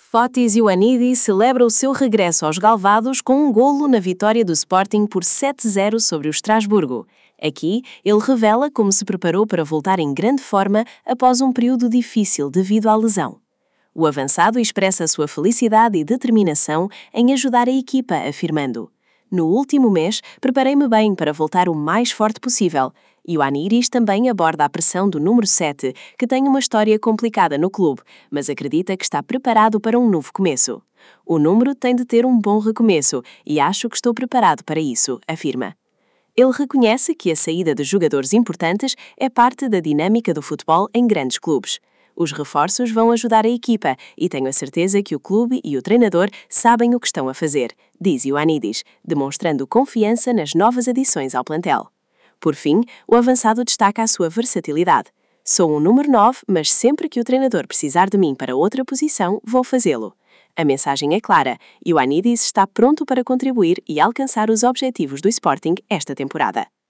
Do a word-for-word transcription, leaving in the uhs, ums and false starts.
Fotis Ioannidis celebra o seu regresso aos galvados com um golo na vitória do Sporting por sete a zero sobre o Estrasburgo. Aqui, ele revela como se preparou para voltar em grande forma após um período difícil devido à lesão. O avançado expressa a sua felicidade e determinação em ajudar a equipa, afirmando: "No último mês, preparei-me bem para voltar o mais forte possível." Ioannidis também aborda a pressão do número sete, que tem uma história complicada no clube, mas acredita que está preparado para um novo começo. "O número tem de ter um bom recomeço e acho que estou preparado para isso", afirma. Ele reconhece que a saída de jogadores importantes é parte da dinâmica do futebol em grandes clubes. Os reforços vão ajudar a equipa e tenho a certeza que o clube e o treinador sabem o que estão a fazer, diz Ioannidis, demonstrando confiança nas novas adições ao plantel. Por fim, o avançado destaca a sua versatilidade. "Sou um número nove, mas sempre que o treinador precisar de mim para outra posição, vou fazê-lo." A mensagem é clara: Ioannidis está pronto para contribuir e alcançar os objetivos do Sporting esta temporada.